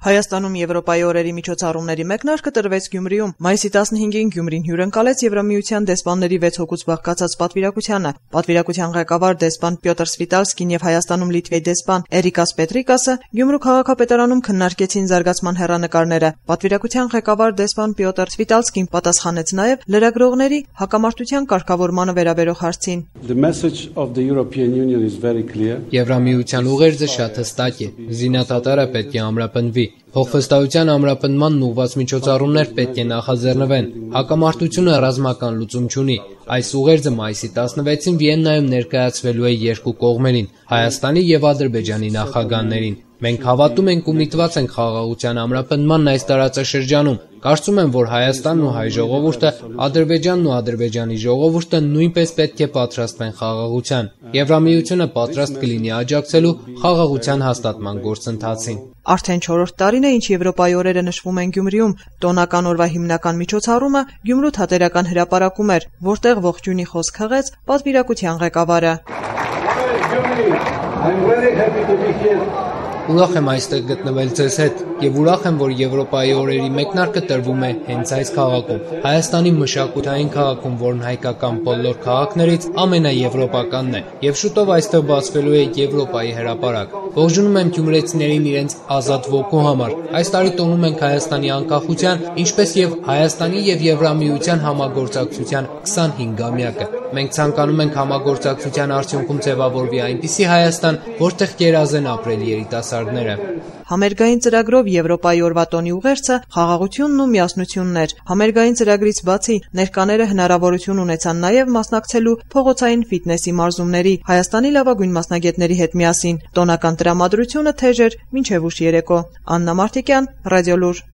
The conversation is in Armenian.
Հայաստանում Եվրոպայի օրերի միջոցառումների մեկնարկը տրվեց Գյումրիում։ Մայիսի 15-ին Գյումրին հյուրընկալեց Եվրամիության դեսպանների 6 հոգուց բաղկացած պատվիրակությանը։ Պատվիրակության ղեկավար դեսպան Պյոտր Սվիտալսկին եւ Հայաստանում Լիտվայի դեսպան Էրիկաս Պետրիկասը Գյումրու քաղաքապետարանում քննարկեցին զարգացման հեռանկարները։ Պատվիրակության ղեկավար դեսպան Պյոտր Սվիտալսկին պատասխանեց նաեւ լրագրողների հակամարտության կարգավորմանը վերաբերող հարցին։ Եվրամիության ուղերձը շատ հստակ է։ Զինադատարը պետք է ամրապնդվի։ Փոխվստահության ամրապնդման ուղղված միջոցառումներ պետք է նախաձեռնվեն։ Հակամարտությունը ռազմական լուծում չունի։ Այս ուղերձը մայիսի 16-ին Վիեննայում ներկայացվելու է երկու կողմերին՝ Հայաստանի եւ Ադրբեջանի նախագահներին։ Մենք հավատում ենք ու միտված ենք խաղաղության ամրապնդմանն այս տարածաշրջանում։ Կարծում եմ, որ Հայաստանն ու հայ ժողովուրդը, Ադրբեջանն ու Ադրբեջանի ժողովուրդը նույնպես պետք է պատրաստվեն խաղաղության։ Եվրամիությունը պատրաստ կլինի աջակցելու խաղաղության հաստատման գործընթացին։ Արդեն 4-րդ տարին է, ինչ Եվրոպայի օրերը նշվում են Գյումրիում։ Տոնական օրվա հիմնական միջոցառումը Գյումրու թատերական հրապարակում էր, որտեղ ողջույնի խոսք հղեց պատվիրակության ղեկավարը։ Ուրախ եմ այստեղ գտնվել ձեզ հետ եւ ուրախ եմ, որ Եվրոպայի օրերի մեկնարկը տրվում է հենց այս քաղաքում, Հայաստանի մշակութային քաղաքում, որն հայկական բոլոր քաղաքներից ամենաեվրոպականն է, եւ շուտով այստեղ բացվելու է Եվրոպայի հրապարակ։ Ողջունում եմ գյումրեցիներին իրենց ազատ ոգու համար։ Այս տարի տոնում ենք Հայաստանի անկախության, ինչպես եւ Հայաստանի եւ Եվրամիության համագործակցության 25-ամյակը։ Մենք ցանկանում ենք համագործակցության արդյունքում ձևավորվի այնպիսի Հայաստան, որտեղ կերազեն ապրել երիտասարդները։ Համերգային ծրագրով Եվրոպայի օրվա տոնի ուղերձը խաղաղությունն ու միասնությունն էր։ Համերգային ծրագրից բացի ներկաները հնարավորություն ունեցան նաև մասնակցելու փողոցային ֆիթնեսի մարզումների Հայաստանի լավագույն մասնագետների հետ միասին։ Տոնական տրամադրությունը թեժ էր մինչև ուշ երեկո։ Աննա Մարտիկյան, Ռադիոլուր։